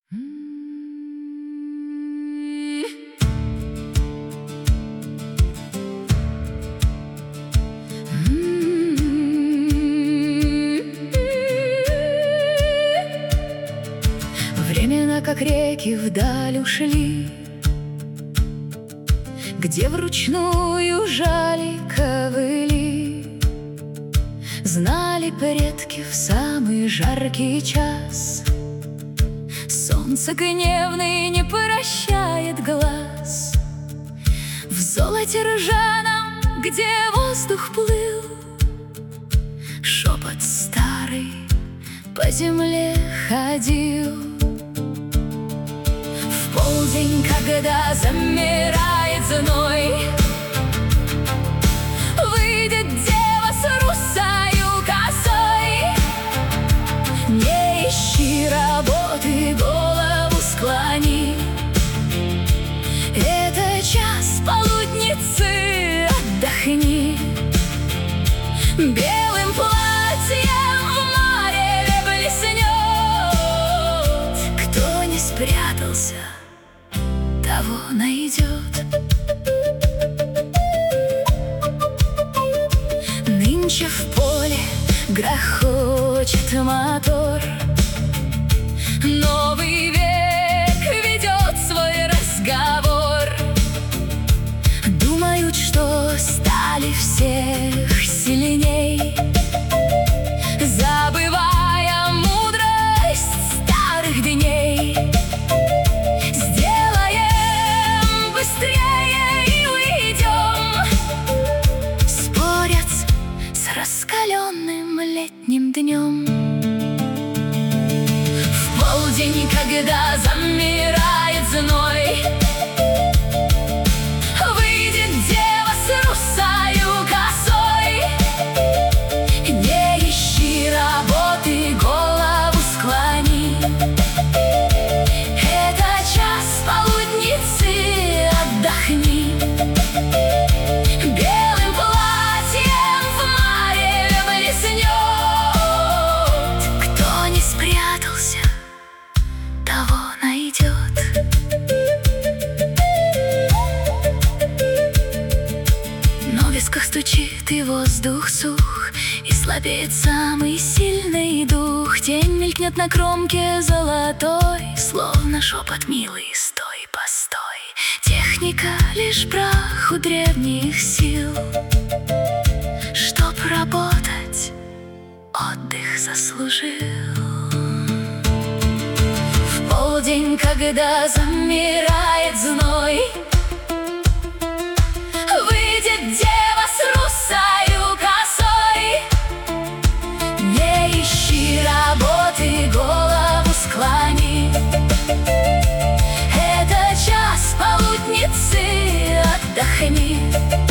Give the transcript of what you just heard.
Времена, как реки, вдаль ушли, где вручную жали ковыли. Знали предки в самый жаркий час, солнце гневное не прощает глаз. В золоте ржаном, где воздух плыл, шепот старый по земле ходил. В полдень, когда замирает зной, выйдет дева с русою косой. Не ищи работы, голову склони, это час полудницы, отдохни. Белым платьем в море блеснет, кто не спрятался, того найдет. Нынче в поле грохочет мотор, новый век ведет свой разговор. Думают, что стали всех сильней, забывая мудрость старых дней. Сделаем быстрее и уйдем, спорят с раскаленным летним днем. В полдень, когда замирает зной, выйдет дева с русою косой. Не ищи работы, голову склони, это час полудницы, отдохни. Белым платьем в море блеснет, кто не спрятался, того найдет. Но в висках стучит и воздух сух, и слабеет самый сильный дух. Тень мелькнет на кромке золотой, словно шепот милый, стой, постой. Техника лишь прах у древних сил, чтоб работать, отдых заслужил. В полдень, когда замирает зной, выйдет дева с русою косой. Не ищи работы, голову склони, это час полудницы, отдохни.